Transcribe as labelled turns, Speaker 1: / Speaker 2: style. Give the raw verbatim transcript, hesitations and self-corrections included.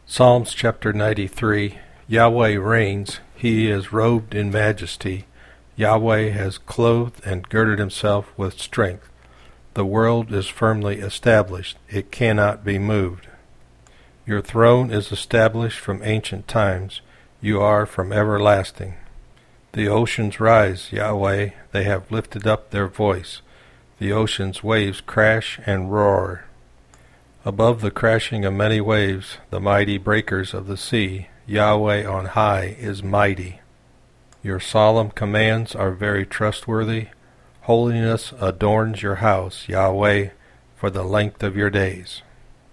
Speaker 1: Psalms chapter ninety-three. Yahweh reigns, he is robed in majesty. Yahweh has clothed and girded himself with strength. The world is firmly established, it cannot be moved. Your throne is established from ancient times, you are from everlasting. The oceans rise, Yahweh, they have lifted up their voice. The ocean's waves crash and roar. Above the crashing of many waves, the mighty breakers of the sea, Yahweh on high is mighty. Your solemn commands are very trustworthy. Holiness adorns your house, Yahweh, for the length of your days.